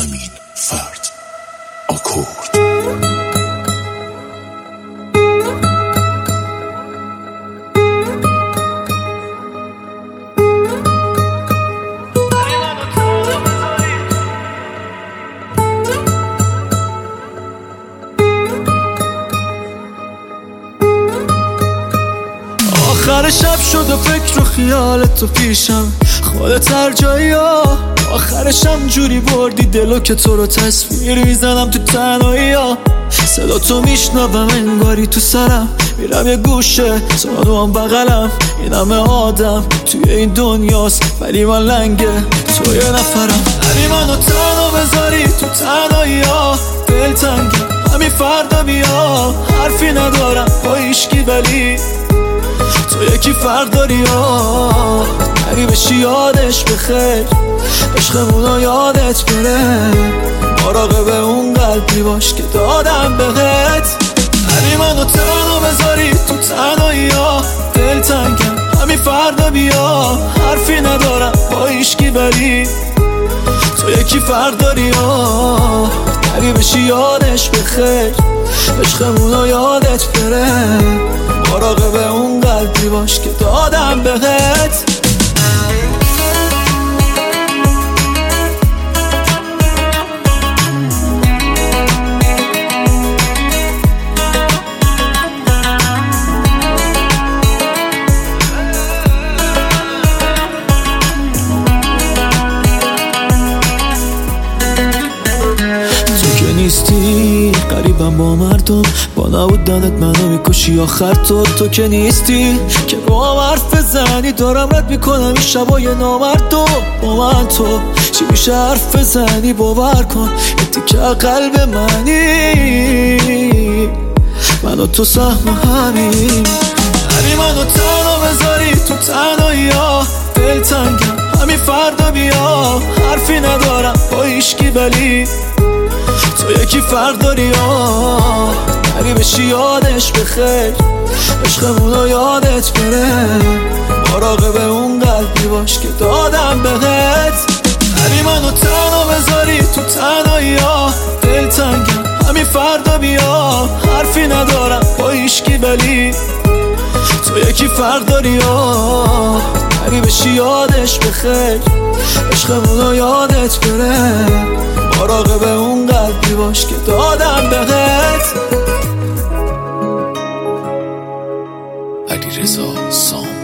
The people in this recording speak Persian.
امین فرد آکورد. آخر شب شد و فکر و خیالت تو پیشم، خودت هر جایی ها. آخرشم جوری بردی دلو که تو رو تصویر میزنم تو تنهایی ها. صدا تو میشنوم انگاری تو سرم، میرم یه گوشه تو هم بغلم. این همه آدم توی این دنیاست ولی من لنگه تو یه نفرم. هری منو تنها بذاری تو تنهایی ها، دل تنگم همین فردا بیا. حرفی ندارم با هیشکی ولی تو یکی فرد داری ها. نری بشی یادش بخیر، عشقمونو یادت بره. مراقب اون قلبی باش که دادم بهت. نری منو تنها بذاری تو تنهایی ها، دل تنگم همین فردا بیا. حرفی ندارم با هیشکی ولی تو یکی فرد داری ها. نری بشی یادش بخیر، عشقمونو یادت بره. مراقب اون قلبی باش که دادم بهت. نیستی قریبم با مردم، با نبودنت منو میکشی آخر. تو که نیستی که با هم حرف بزنی، دارم رد میکنم این شبای نامردم. با من تو چی میشه حرف بزنی؟ باور کن یه تیکه قلب منی، من و تو سهم همین. هری منو تنها بذاری تو تنهایی ها، دل تنگم همین فردا بیا. حرفی ندارم با هیشکی ولی تو یکی فرد داری ها. نری بشی یادش بخیر، عشقمونو یادت بره. مراقب اون قلبی باش که دادم بهت. نری منو تنها بذاری تو تنهایی ها، دل تنگم همین فردا بیا. حرفی ندارم با هیشکی ولی تو یکی فرد داری ها. نری بشی یادش بخیر، عشقمونو یادت بره. مراقب اون قلبی باش که دادم بهت. علیرضا سام.